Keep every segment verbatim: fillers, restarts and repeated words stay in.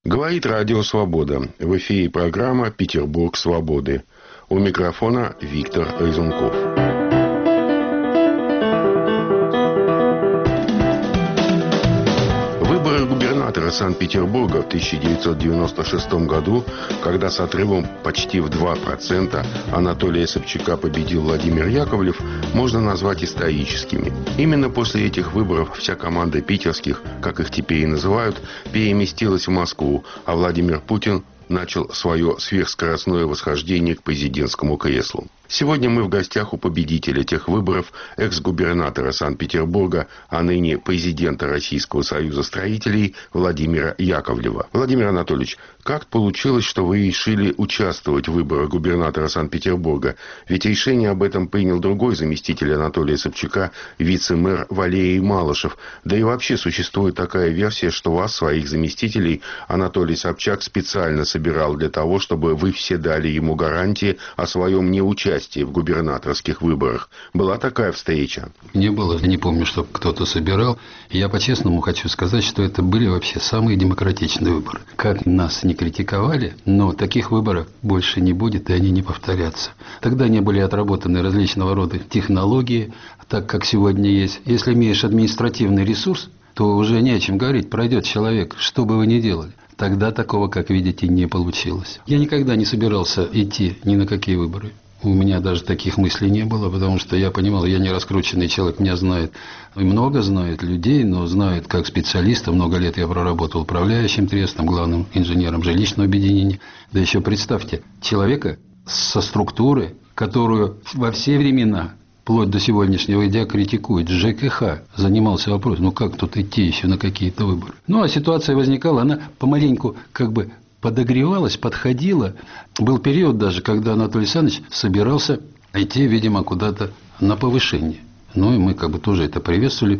Говорит Радио Свобода. В эфире программа «Петербург свободы». У микрофона Виктор Резунков. Выборы губернатора Санкт-Петербурга в тысяча девятьсот девяносто шестом году, когда с отрывом почти в два процента Анатолия Собчака победил Владимир Яковлев, можно назвать историческими. Именно после этих выборов вся команда питерских, как их теперь и называют, переместилась в Москву, а Владимир Путин начал свое сверхскоростное восхождение к президентскому креслу. Сегодня мы в гостях у победителя тех выборов, экс-губернатора Санкт-Петербурга, а ныне президента Российского союза строителей Владимира Яковлева. Владимир Анатольевич, как получилось, что вы решили участвовать в выборах губернатора Санкт-Петербурга? Ведь решение об этом принял другой заместитель Анатолия Собчака, вице-мэр Валерий Малышев. Да и вообще существует такая версия, что вас, своих заместителей, Анатолий Собчак специально собирал для того, чтобы вы все дали ему гарантии о своем неучастии в губернаторских выборах. Была такая встреча? Не было. Я не помню, чтобы кто-то собирал. Я по-честному хочу сказать, что это были вообще самые демократичные выборы. Как нас не критиковали, но таких выборов больше не будет, и они не повторятся. Тогда не были отработаны различного рода технологии, так как сегодня есть. Если имеешь административный ресурс, то уже не о чем говорить. Пройдет человек, что бы вы ни делали. Тогда такого, как видите, не получилось. Я никогда не собирался идти ни на какие выборы. У меня даже таких мыслей не было, потому что я понимал, я не раскрученный человек, меня знает, и много знает людей, но знает как специалиста. Много лет я проработал управляющим трестом, главным инженером жилищного объединения. Да еще представьте, человека со структуры, которую во все времена, вплоть до сегодняшнего дня, критикует, ЖКХ, занимался вопросом, ну как тут идти еще на какие-то выборы. Ну а ситуация возникала, она помаленьку как бы подогревалась, подходила. Был период даже, когда Анатолий Александрович собирался идти, видимо, куда-то на повышение. Ну и мы как бы тоже это приветствовали.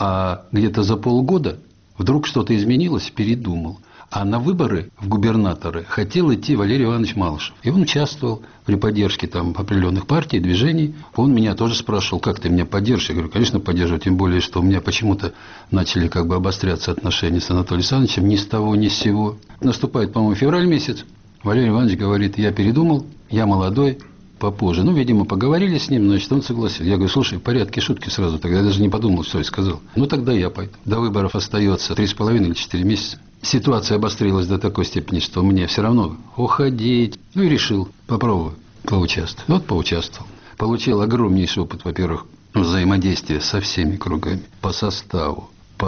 А где-то за полгода вдруг что-то изменилось, передумал. А на выборы в губернаторы хотел идти Валерий Иванович Малышев. И он участвовал при поддержке там определенных партий, движений. Он меня тоже спрашивал, как ты меня поддержишь? Я говорю, конечно, поддерживаю, тем более, что у меня почему-то начали как бы обостряться отношения с Анатолием Александровичем ни с того, ни с сего. Наступает, по-моему, февраль месяц. Валерий Иванович говорит, я передумал, я молодой, попозже. Ну, видимо, поговорили с ним, значит, он согласился. Я говорю, слушай, в порядке, шутки сразу. Тогда я даже не подумал, что я сказал. Ну, тогда я пойду. До выборов остается три с половиной или четыре месяца. Ситуация обострилась до такой степени, что мне все равно уходить. Ну, и решил, попробую поучаствовать. Вот поучаствовал. Получил огромнейший опыт, во-первых, взаимодействия со всеми кругами. По составу,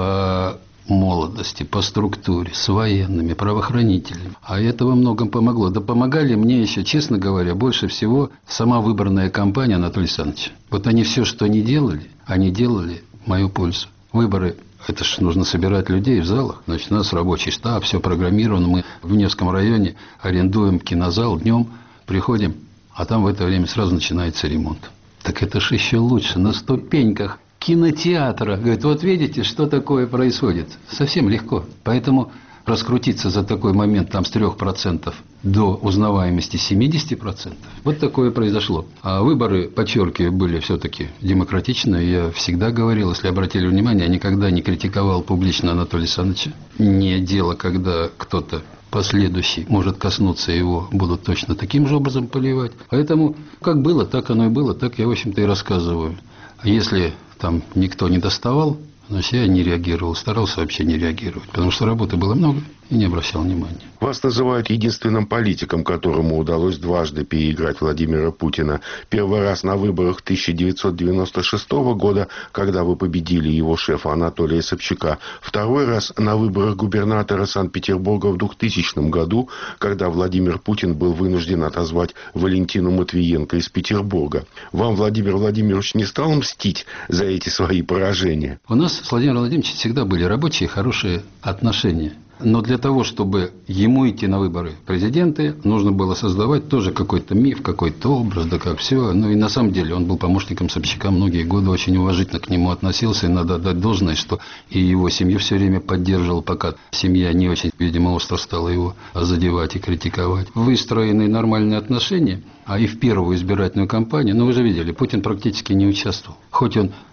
по молодости, по структуре, с военными, правоохранителями. А это во многом помогло. Да помогали мне еще, честно говоря, больше всего сама выборная кампания Анатолия Александровича. Вот они все, что не делали, они делали в мою пользу. Выборы, это ж нужно собирать людей в залах. Значит, у нас рабочий штаб, все программировано. Мы в Невском районе арендуем кинозал, днем приходим, а там в это время сразу начинается ремонт. Так это ж еще лучше, на ступеньках кинотеатра. Говорит, вот видите, что такое происходит. Совсем легко. Поэтому раскрутиться за такой момент там с трех процентов до узнаваемости семьдесят процентов. Вот такое произошло. А выборы, подчеркиваю, были все-таки демократичные. Я всегда говорил, если обратили внимание, я никогда не критиковал публично Анатолия Александровича. Не дело, когда кто-то последующий может коснуться его, будут точно таким же образом поливать. Поэтому как было, так оно и было, так я, в общем-то, и рассказываю. А если там никто не доставал, значит, я не реагировал, старался вообще не реагировать, потому что работы было много и не обращал внимания. Вас называют единственным политиком, которому удалось дважды переиграть Владимира Путина. Первый раз на выборах тысяча девятьсот девяносто шестого года, когда вы победили его шефа Анатолия Собчака. Второй раз на выборах губернатора Санкт-Петербурга в двухтысячном году, когда Владимир Путин был вынужден отозвать Валентину Матвиенко из Петербурга. Вам Владимир Владимирович не стал мстить за эти свои поражения? У нас с Владимиром Владимировичем всегда были рабочие, хорошие отношения. Но для того, чтобы ему идти на выборы президенты, нужно было создавать тоже какой-то миф, какой-то образ, да как все. Ну и на самом деле он был помощником Собчака многие годы, очень уважительно к нему относился. И надо отдать должное, что и его семью все время поддерживал, пока семья не очень, видимо, остро стала его задевать и критиковать. Выстроены нормальные отношения, а и в первую избирательную кампанию, ну вы же видели, Путин практически не участвовал. Хоть он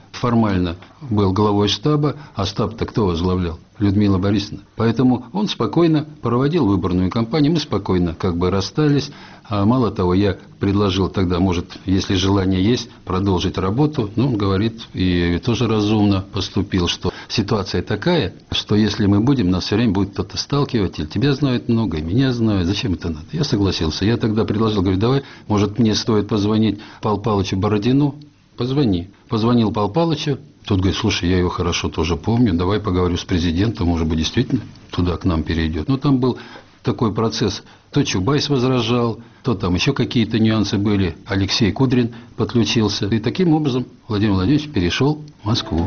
формально был главой штаба, а штаб-то кто возглавлял? Людмила Борисовна. Поэтому он спокойно проводил выборную кампанию, мы спокойно как бы расстались. А мало того, я предложил тогда, может, если желание есть, продолжить работу. Но он говорит, и тоже разумно поступил, что ситуация такая, что если мы будем, нас все время будет кто-то сталкивать, или тебя знают много, и меня знают, зачем это надо? Я согласился. Я тогда предложил, говорю, давай, может, мне стоит позвонить Павлу Павловичу Бородину? Позвони. Позвонил Павлу Павловичу. Тот говорит, слушай, я его хорошо тоже помню, давай поговорю с президентом, может быть, действительно туда к нам перейдет. Но там был такой процесс, то Чубайс возражал, то там еще какие-то нюансы были, Алексей Кудрин подключился. И таким образом Владимир Владимирович перешел в Москву.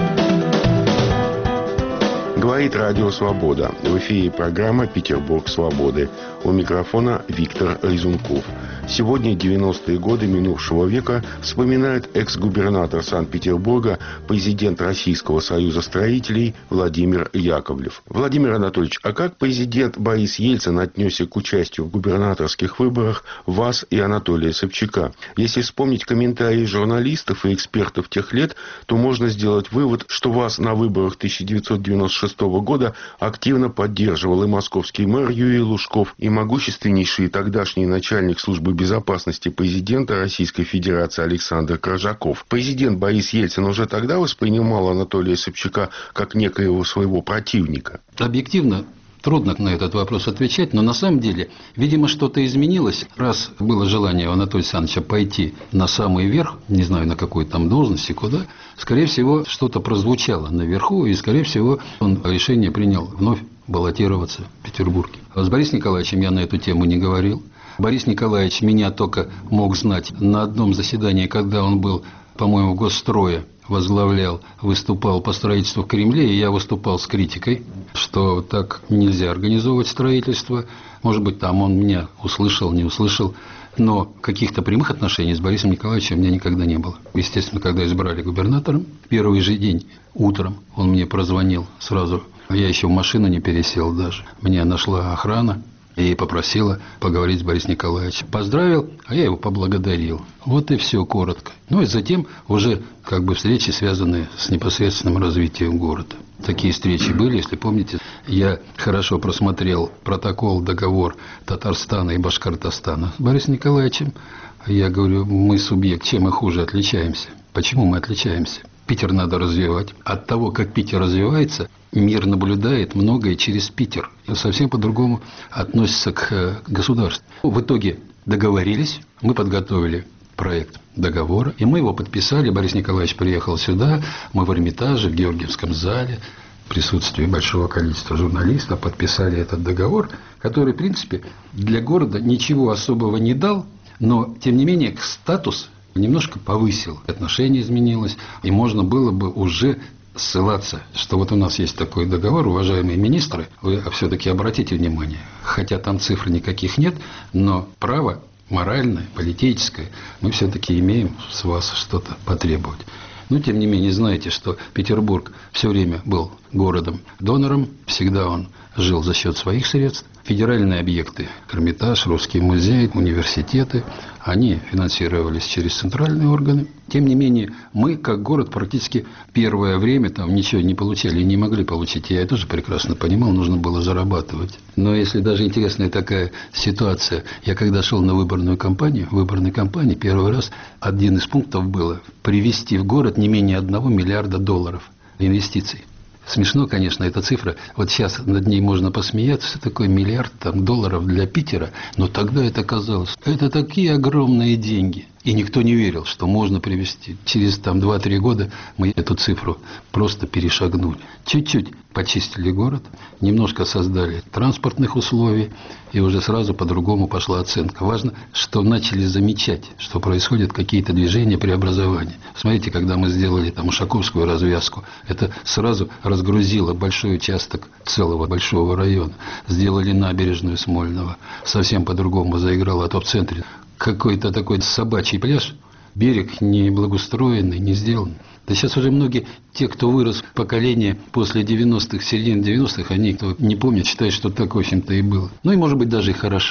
Говорит Радио Свобода. В эфире программа «Петербург свободы». У микрофона Виктор Резунков. Сегодня девяностые годы минувшего века вспоминает экс-губернатор Санкт-Петербурга, президент Российского союза строителей Владимир Яковлев. Владимир Анатольевич, а как президент Борис Ельцин отнесся к участию в губернаторских выборах вас и Анатолия Собчака? Если вспомнить комментарии журналистов и экспертов тех лет, то можно сделать вывод, что вас на выборах тысяча девятьсот девяносто шестого года активно поддерживал и московский мэр Юрий Лужков, и могущественнейший тогдашний начальник службы безопасности президента Российской Федерации Александр Коржаков. Президент Борис Ельцин уже тогда воспринимал Анатолия Собчака как некоего своего противника? Объективно трудно на этот вопрос отвечать, но на самом деле, видимо, что-то изменилось. Раз было желание у Анатолия Александровича пойти на самый верх, не знаю, на какой там должности, куда, скорее всего, что-то прозвучало наверху, и, скорее всего, он решение принял вновь баллотироваться в Петербурге. С Борисом Николаевичем я на эту тему не говорил. Борис Николаевич меня только мог знать на одном заседании, когда он был, по-моему, в Госстрое, возглавлял, выступал по строительству в Кремле, и я выступал с критикой, что так нельзя организовывать строительство. Может быть, там он меня услышал, не услышал, но каких-то прямых отношений с Борисом Николаевичем у меня никогда не было. Естественно, когда избрали губернатором, первый же день утром он мне прозвонил сразу. Я еще в машину не пересел даже. Меня нашла охрана и попросила поговорить с Борисом Николаевичем. Поздравил, а я его поблагодарил. Вот и все коротко. Ну и затем уже как бы встречи, связанные с непосредственным развитием города. Такие встречи были, если помните. Я хорошо просмотрел протокол, договор Татарстана и Башкортостана с Борисом Николаевичем. Я говорю, мы субъект, чем мы хуже отличаемся? Почему мы отличаемся? Питер надо развивать. От того, как Питер развивается, мир наблюдает многое через Питер. И совсем по-другому относится к государству. В итоге договорились, мы подготовили проект договора, и мы его подписали. Борис Николаевич приехал сюда, мы в Эрмитаже, в Георгиевском зале, в присутствии большого количества журналистов подписали этот договор, который, в принципе, для города ничего особого не дал, но, тем не менее, статус немножко повысил, отношение изменилось, и можно было бы уже ссылаться, что вот у нас есть такой договор, уважаемые министры, вы все-таки обратите внимание, хотя там цифр никаких нет, но право моральное, политическое, мы все-таки имеем с вас что-то потребовать. Но, тем не менее, знаете, что Петербург все время был городом-донором, всегда он жил за счет своих средств. Федеральные объекты, Эрмитаж, Русский музей, университеты, они финансировались через центральные органы. Тем не менее, мы, как город, практически первое время там ничего не получали и не могли получить. Я тоже прекрасно понимал, нужно было зарабатывать. Но если даже интересная такая ситуация, я когда шел на выборную кампанию, в выборной кампании первый раз один из пунктов было привести в город не менее одного миллиарда долларов инвестиций. Смешно, конечно, эта цифра. Вот сейчас над ней можно посмеяться, что такое миллиард там, долларов для Питера. Но тогда это казалось, это такие огромные деньги. И никто не верил, что можно привести. Через там два-три года мы эту цифру просто перешагнули. Чуть-чуть почистили город, немножко создали транспортных условий, и уже сразу по-другому пошла оценка. Важно, что начали замечать, что происходят какие-то движения, преобразования. Смотрите, когда мы сделали там Ушаковскую развязку, это сразу разгрузило большой участок целого большого района. Сделали набережную Смольного, совсем по-другому заиграло, а то в центре какой-то такой собачий пляж, берег не благоустроенный, не сделан. Да сейчас уже многие, те, кто вырос поколение после девяностых, середины девяностых, они, кто не помнят, считают, что так, в общем-то, и было. Ну и, может быть, даже и хорошо,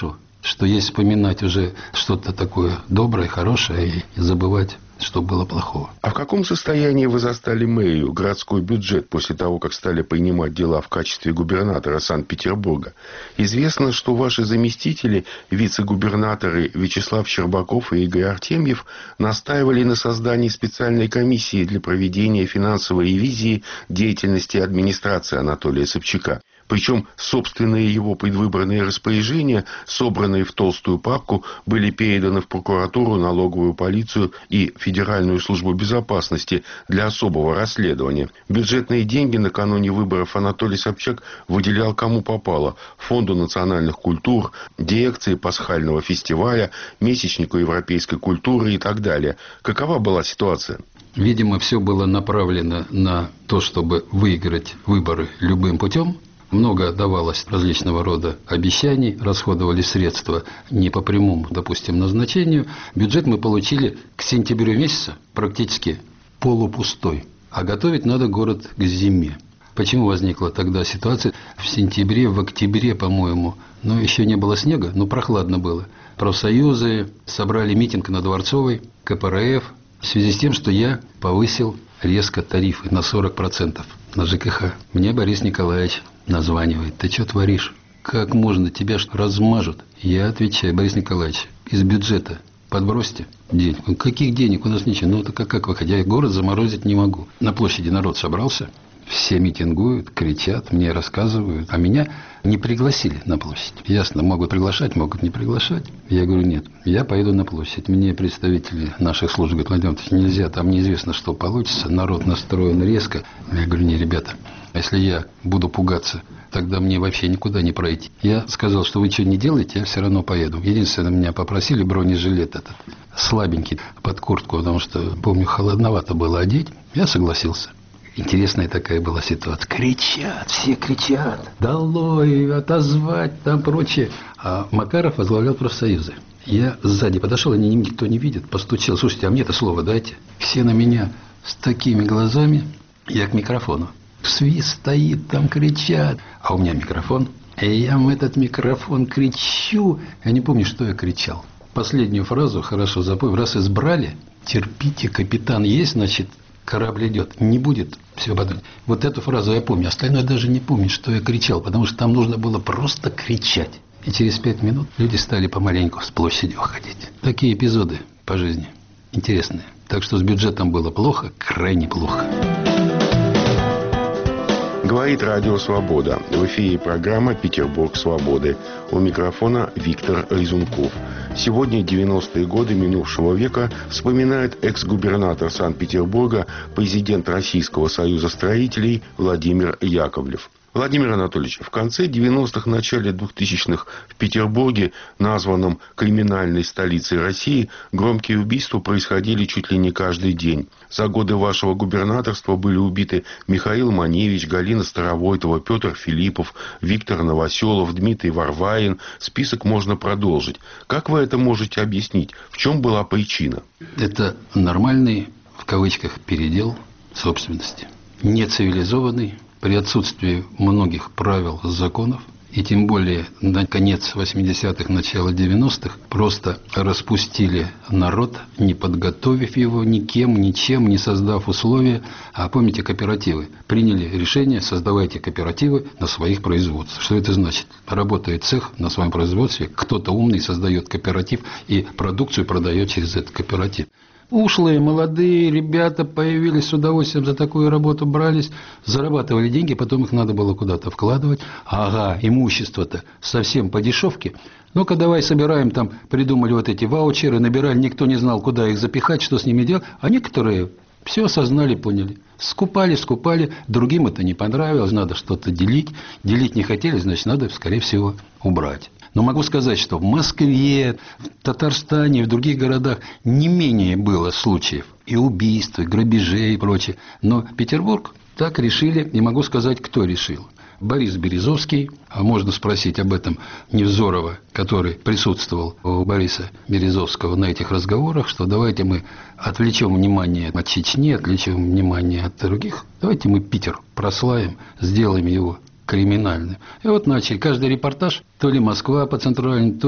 что есть вспоминать уже что-то такое доброе, хорошее и забывать, что было плохого. А в каком состоянии вы застали мэрию, городской бюджет, после того, как стали принимать дела в качестве губернатора Санкт-Петербурга? Известно, что ваши заместители, вице-губернаторы Вячеслав Щербаков и Игорь Артемьев, настаивали на создании специальной комиссии для проведения финансовой ревизии деятельности администрации Анатолия Собчака. Причем собственные его предвыборные распоряжения, собранные в толстую папку, были переданы в прокуратуру, налоговую полицию и Федеральную службу безопасности для особого расследования. Бюджетные деньги накануне выборов Анатолий Собчак выделял кому попало: Фонду национальных культур, дирекции пасхального фестиваля, месячнику европейской культуры и так далее. Какова была ситуация? Видимо, все было направлено на то, чтобы выиграть выборы любым путем. Много давалось различного рода обещаний, расходовали средства не по прямому, допустим, назначению. Бюджет мы получили к сентябрю месяца практически полупустой. А готовить надо город к зиме. Почему возникла тогда ситуация? В сентябре, в октябре, по-моему, ну, еще не было снега, но прохладно было. Профсоюзы собрали митинг на Дворцовой, ка пэ эр эф, в связи с тем, что я повысил резко тарифы на сорок процентов на жэ ка ха. Мне Борис Николаевич названивает: ты что творишь? Как можно? Тебя что, размажут? Я отвечаю: Борис Николаевич, из бюджета подбросьте денег. Он: каких денег? У нас ничего. Ну, так как, как выходить? Я город заморозить не могу. На площади народ собрался, все митингуют, кричат, мне рассказывают, а меня не пригласили на площадь. Ясно, могут приглашать, могут не приглашать. Я говорю: нет, я поеду на площадь. Мне представители наших служб говорят: Владимир Владимирович, нельзя, там неизвестно, что получится, народ настроен резко. Я говорю: не, ребята, если я буду пугаться, тогда мне вообще никуда не пройти. Я сказал, что вы что не делаете, я все равно поеду. Единственное, меня попросили бронежилет этот, слабенький, под куртку, потому что, помню, холодновато было одеть. Я согласился. Интересная такая была ситуация. Кричат, все кричат: долой, отозвать, там прочее. А Макаров возглавлял профсоюзы. Я сзади подошел, они никто не видит, постучал: слушайте, а мне-то слово дайте. Все на меня с такими глазами. Я к микрофону. Свист стоит, там кричат. А у меня микрофон. И я в этот микрофон кричу. Я не помню, что я кричал. Последнюю фразу хорошо запомнил. Раз избрали, терпите, капитан есть, значит, корабль идет. Не будет, все потом. Вот эту фразу я помню. Остальное даже не помню, что я кричал, потому что там нужно было просто кричать. И через пять минут люди стали помаленьку с площади уходить. Такие эпизоды по жизни интересные. Так что с бюджетом было плохо, крайне плохо. Говорит Радио Свобода. В эфире программа «Петербург свободы». У микрофона Виктор Резунков. Сегодня девяностые годы минувшего века вспоминает экс-губернатор Санкт-Петербурга, президент Российского союза строителей Владимир Яковлев. Владимир Анатольевич, в конце девяностых, начале двухтысячных в Петербурге, названном криминальной столицей России, громкие убийства происходили чуть ли не каждый день. За годы вашего губернаторства были убиты Михаил Маневич, Галина Старовойтова, Петр Филиппов, Виктор Новоселов, Дмитрий Варварин. Список можно продолжить. Как вы это можете объяснить? В чем была причина? Это нормальный, в кавычках, передел собственности. Нецивилизованный, при отсутствии многих правил, законов, и тем более на конец восьмидесятых, начало девяностых, просто распустили народ, не подготовив его никем, ничем, не создав условия. А помните кооперативы? Приняли решение: создавайте кооперативы на своих производствах. Что это значит? Работает цех на своем производстве, кто-то умный создает кооператив и продукцию продает через этот кооператив. Ушлые, молодые ребята появились, с удовольствием за такую работу брались, зарабатывали деньги, потом их надо было куда-то вкладывать. Ага, имущество-то совсем по дешевке. Ну-ка, давай собираем, там придумали вот эти ваучеры, набирали, никто не знал, куда их запихать, что с ними делать. А некоторые все осознали, поняли. Скупали, скупали, другим это не понравилось, надо что-то делить. Делить не хотели, значит, надо, скорее всего, убрать. Но могу сказать, что в Москве, в Татарстане, в других городах не менее было случаев и убийств, и грабежей и прочее. Но Петербург так решили, и могу сказать, кто решил. Борис Березовский, а можно спросить об этом Невзорова, который присутствовал у Бориса Березовского на этих разговорах, что давайте мы отвлечем внимание от Чечни, отвлечем внимание от других, давайте мы Питер прославим, сделаем его криминальным. И вот начали. Каждый репортаж, то ли Москва по центральной, то ли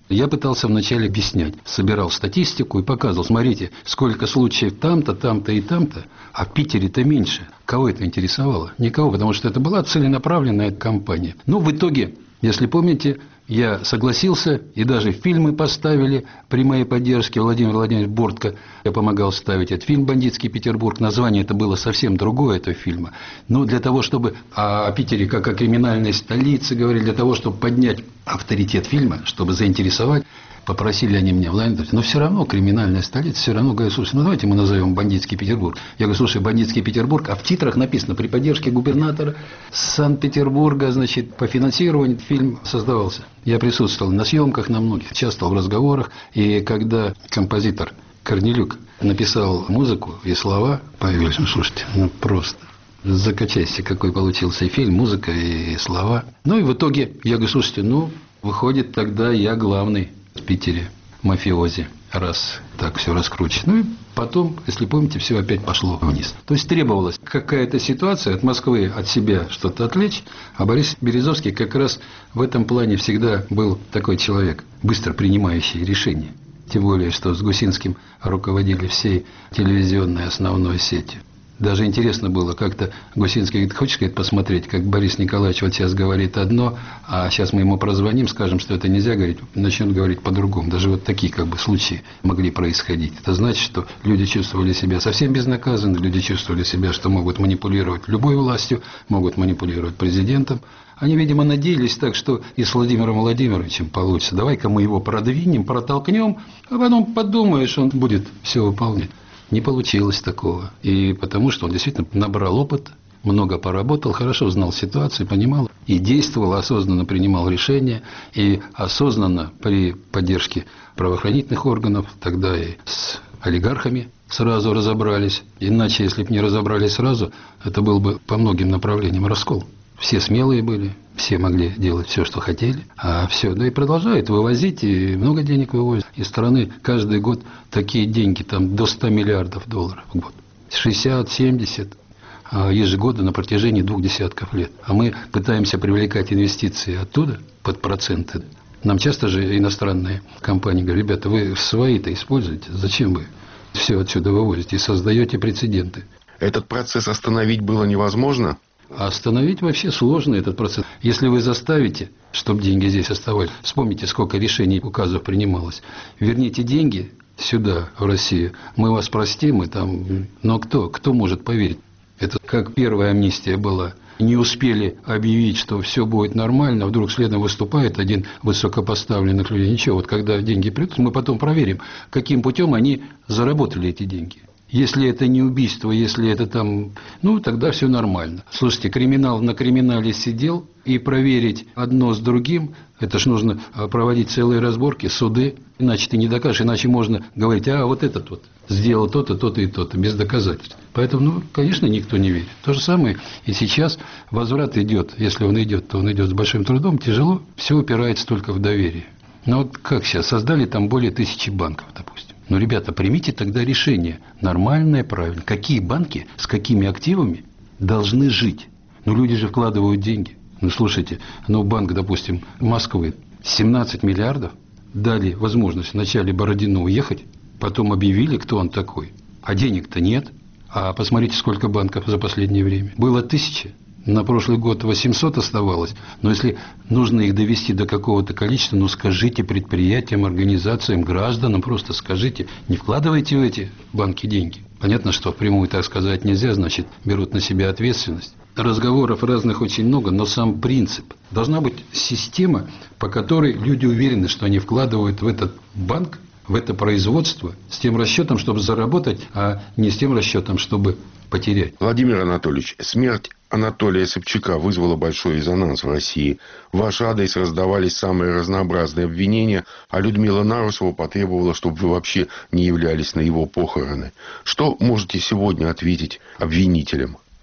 Я пытался вначале объяснять, собирал статистику и показывал, смотрите, сколько случаев там-то, там-то и там-то, а в Питере-то меньше. Кого это интересовало? Никого, потому что это была целенаправленная кампания. Ну, в итоге, если помните, я согласился, и даже фильмы поставили при моей поддержке. Владимир Владимирович Бортко, я помогал ставить этот фильм «Бандитский Петербург». Название это было совсем другое, этого фильма. Но для того, чтобы о Питере как о криминальной столице говорили, для того, чтобы поднять авторитет фильма, чтобы заинтересовать, попросили они меня, Владимир, но все равно криминальная столица, все равно, говорю, слушай, ну давайте мы назовем «Бандитский Петербург». Я говорю, слушай, «Бандитский Петербург», а в титрах написано «При поддержке губернатора Санкт-Петербурга», значит, по финансированию фильм создавался. Я присутствовал на съемках, на многих, участвовал в разговорах, и когда композитор Корнелюк написал музыку и слова, появились, ну слушайте, ну просто... Закачайся, какой получился и фильм, музыка и слова. Ну и в итоге я говорю, слушайте, ну, выходит, тогда я главный в Питере мафиози, раз так все раскручено. Ну и потом, если помните, все опять пошло вниз. То есть требовалась какая-то ситуация от Москвы, от себя что-то отвлечь, а Борис Березовский как раз в этом плане всегда был такой человек, быстро принимающий решения. Тем более, что с Гусинским руководили всей телевизионной основной сетью. Даже интересно было, как-то Гусинский говорит, хочешь, говорит, посмотреть, как Борис Николаевич вот сейчас говорит одно, а сейчас мы ему прозвоним, скажем, что это нельзя говорить, начнет говорить по-другому. Даже вот такие как бы случаи могли происходить. Это значит, что люди чувствовали себя совсем безнаказанно, люди чувствовали себя, что могут манипулировать любой властью, могут манипулировать президентом. Они, видимо, надеялись так, что и с Владимиром Владимировичем получится. Давай-ка мы его продвинем, протолкнем, а потом подумаешь, он будет все выполнять. Не получилось такого. И потому что он действительно набрал опыт, много поработал, хорошо знал ситуацию, понимал и действовал, осознанно принимал решения. И осознанно при поддержке правоохранительных органов, тогда и с олигархами сразу разобрались. Иначе, если бы не разобрались сразу, это был бы по многим направлениям раскол. Все смелые были, все могли делать все, что хотели, а все, да и продолжают вывозить, и много денег вывозят. Из страны каждый год такие деньги, там до ста миллиардов долларов в год. шестьдесят-семьдесят ежегодно на протяжении двух десятков лет. А мы пытаемся привлекать инвестиции оттуда под проценты. Нам часто же иностранные компании говорят, ребята, вы свои-то используете, зачем вы все отсюда вывозите и создаете прецеденты? Этот процесс остановить было невозможно? А остановить вообще сложно этот процесс. Если вы заставите, чтобы деньги здесь оставались, вспомните, сколько решений, указов принималось. Верните деньги сюда, в Россию, мы вас простим, и там... Но кто? Кто может поверить? Это как первая амнистия была. Не успели объявить, что все будет нормально, вдруг следом выступает один высокопоставленных людей. Ничего, вот когда деньги придут, мы потом проверим, каким путем они заработали эти деньги. Если это не убийство, если это там... Ну, тогда все нормально. Слушайте, криминал на криминале сидел, и проверить одно с другим, это ж нужно проводить целые разборки, суды, иначе ты не докажешь, иначе можно говорить, а вот этот вот сделал то-то, то-то и то-то, без доказательств. Поэтому, ну, конечно, никто не верит. То же самое и сейчас возврат идет, если он идет, то он идет с большим трудом, тяжело, все упирается только в доверие. Ну, вот как сейчас, создали там более тысячи банков, допустим. Ну, ребята, примите тогда решение, нормальное, правильное. Какие банки с какими активами должны жить? Ну, люди же вкладывают деньги. Ну, слушайте, ну, банк, допустим, Москвы, семнадцать миллиардов, дали возможность вначале Бородину уехать, потом объявили, кто он такой. А денег-то нет. А посмотрите, сколько банков за последнее время. Было тысяча. На прошлый год восемьсот оставалось, но если нужно их довести до какого-то количества, ну скажите предприятиям, организациям, гражданам, просто скажите, не вкладывайте в эти банки деньги. Понятно, что впрямую так сказать нельзя, значит, берут на себя ответственность. Разговоров разных очень много, но сам принцип. Должна быть система, по которой люди уверены, что они вкладывают в этот банк, в это производство, с тем расчетом, чтобы заработать, а не с тем расчетом, чтобы потерять. Владимир Анатольевич, смерть Анатолия Собчака вызвала большой резонанс в России. В ваш адрес раздавались самые разнообразные обвинения, а Людмила Нарусова потребовала, чтобы вы вообще не являлись на его похороны. Что можете сегодня ответить обвинителям?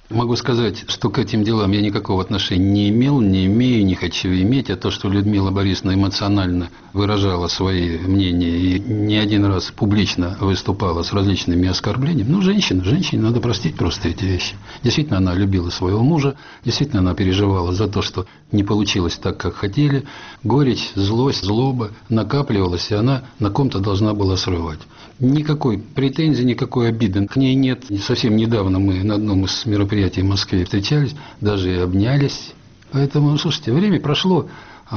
Могу сказать, что к этим делам я никакого отношения не имел, не имею, не хочу иметь. А то, что Людмила Борисовна эмоционально выражала свои мнения и не один раз публично выступала с различными оскорблениями, ну, женщина, женщине надо простить просто эти вещи. Действительно, она любила своего мужа, действительно, она переживала за то, что не получилось так, как хотели. Горечь, злость, злоба накапливалась, и она на ком-то должна была срывать. Никакой претензии, никакой обиды к ней нет. Совсем недавно мы на одном из мероприятий в Москве встречались, даже и обнялись. Поэтому, слушайте, время прошло,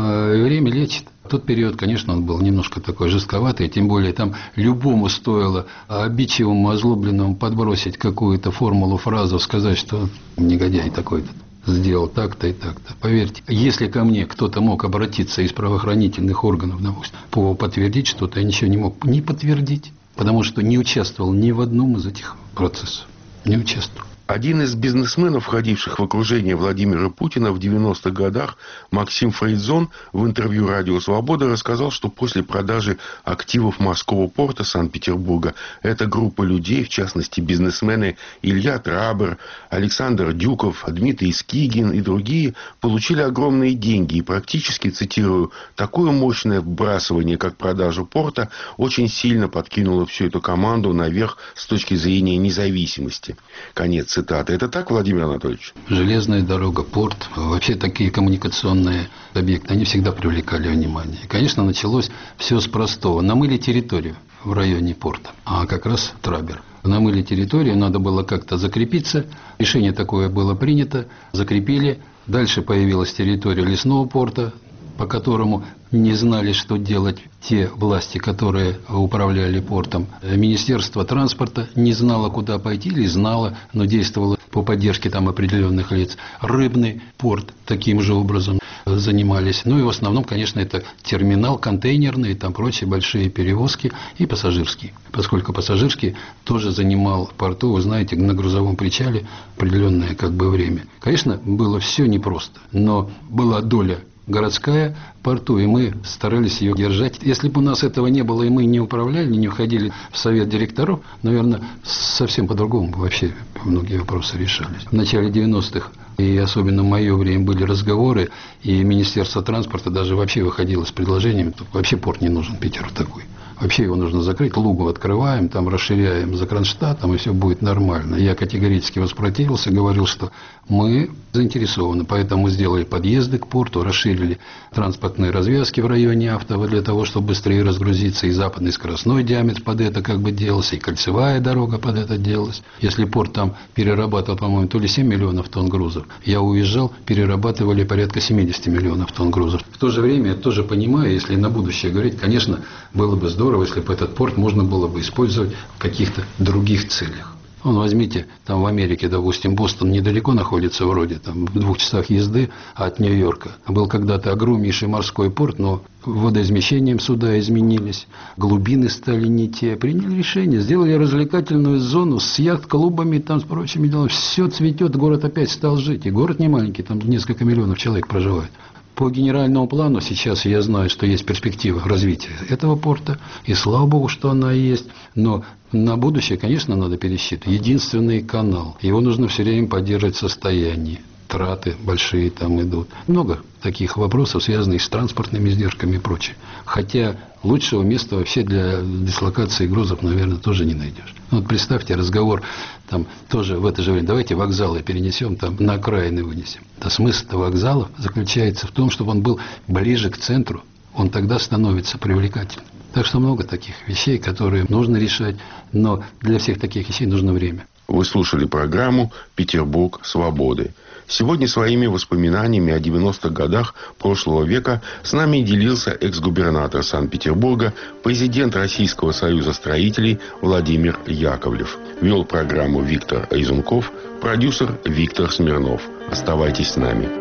и время лечит. В тот период, конечно, он был немножко такой жестковатый, тем более там любому стоило обидчивому, озлобленному подбросить какую-то формулу, фразу, сказать, что негодяй такой-то сделал так-то и так-то. Поверьте, если ко мне кто-то мог обратиться из правоохранительных органов, допустим, по подтвердить что-то, я ничего не мог не подтвердить, потому что не участвовал ни в одном из этих процессов. Не участвовал. Один из бизнесменов, входивших в окружение Владимира Путина в девяностых годах, Максим Фрейдзон, в интервью «Радио Свобода» рассказал, что после продажи активов морского порта Санкт-Петербурга эта группа людей, в частности бизнесмены Илья Трабер, Александр Дюков, Дмитрий Скигин и другие, получили огромные деньги и практически, цитирую, «такое мощное вбрасывание, как продажа порта, очень сильно подкинуло всю эту команду наверх с точки зрения независимости». Конец цитаты. Это так, Владимир Анатольевич? Железная дорога, порт, вообще такие коммуникационные объекты, они всегда привлекали внимание. И, конечно, началось все с простого. Намыли территорию в районе порта, а как раз Трабер. Намыли территорию, надо было как-то закрепиться. Решение такое было принято, закрепили. Дальше появилась территория лесного порта, по которому не знали, что делать те власти, которые управляли портом. Министерство транспорта не знало, куда пойти, или знало, но действовало по поддержке там определенных лиц. Рыбный порт таким же образом занимались. Ну и в основном, конечно, это терминал контейнерный, там прочие большие перевозки и пассажирские. Поскольку пассажирский тоже занимал в порту, вы знаете, на грузовом причале определенное как бы время. Конечно, было все непросто, но была доля городская в порту, и мы старались ее держать. Если бы у нас этого не было, и мы не управляли, не уходили в совет директоров, наверное, совсем по-другому вообще многие вопросы решались. В начале девяностых, и особенно в мое время, были разговоры, и Министерство транспорта даже вообще выходило с предложением, вообще порт не нужен Питеру такой. Вообще его нужно закрыть, Лугу открываем, там расширяем за Кронштадтом, и все будет нормально. Я категорически воспротивился, говорил, что мы заинтересованы, поэтому сделали подъезды к порту, расширили транспортные развязки в районе Автова для того, чтобы быстрее разгрузиться, и западный скоростной диаметр под это как бы делался, и кольцевая дорога под это делалась. Если порт там перерабатывал, по-моему, то ли семь миллионов тонн грузов, я уезжал, перерабатывали порядка семьдесят миллионов тонн грузов. В то же время я тоже понимаю, если на будущее говорить, конечно, было бы здорово, если бы этот порт можно было бы использовать в каких-то других целях. Вон, возьмите, там в Америке, допустим, Бостон недалеко находится вроде, там в двух часах езды от Нью-Йорка. Был когда-то огромнейший морской порт, но водоизмещением суда изменились, глубины стали не те. Приняли решение, сделали развлекательную зону с яхт-клубами, там с прочими делами. Все цветет, город опять стал жить. И город не маленький, там несколько миллионов человек проживает. По генеральному плану сейчас я знаю, что есть перспектива развития этого порта, и слава богу, что она есть, но на будущее, конечно, надо пересчитывать. Единственный канал, его нужно все время поддерживать в состоянии. Траты большие там идут. Много таких вопросов, связанных с транспортными издержками и прочее. Хотя лучшего места вообще для дислокации грузов, наверное, тоже не найдешь. Вот представьте, разговор там тоже в это же время. Давайте вокзалы перенесем, там на окраины вынесем. Да смысл вокзала заключается в том, чтобы он был ближе к центру. Он тогда становится привлекательным. Так что много таких вещей, которые нужно решать. Но для всех таких вещей нужно время. Вы слушали программу «Петербург свободы». Сегодня своими воспоминаниями о девяностых годах прошлого века с нами делился экс-губернатор Санкт-Петербурга, президент Российского союза строителей Владимир Яковлев. Вел программу Виктор Изунков, продюсер Виктор Смирнов. Оставайтесь с нами.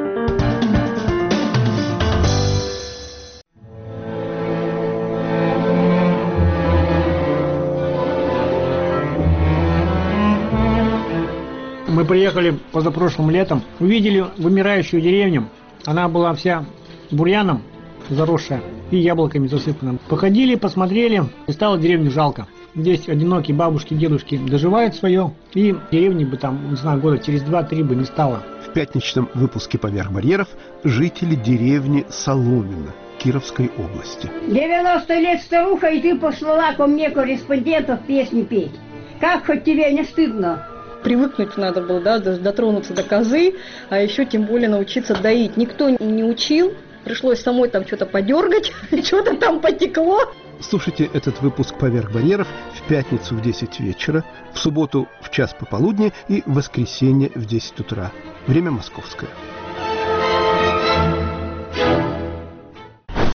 Мы приехали позапрошлым летом, увидели вымирающую деревню. Она была вся бурьяном заросшая и яблоками засыпана. Походили, посмотрели, и стало деревню жалко. здесь одинокие бабушки, дедушки доживают свое, и деревни бы там, не знаю, года через два-три бы не стало. В пятничном выпуске «Поверх барьеров» жители деревни Соломино Кировской области. девяносто лет старуха, и ты послала ко мне корреспондентов песни петь. Как хоть тебе не стыдно? Привыкнуть надо было, да, дотронуться до козы, а еще тем более научиться доить. Никто не учил, пришлось самой там что-то подергать, что-то там потекло. Слушайте этот выпуск «Поверх барьеров» в пятницу в десять вечера, в субботу в час пополудни и в воскресенье в десять утра. Время московское.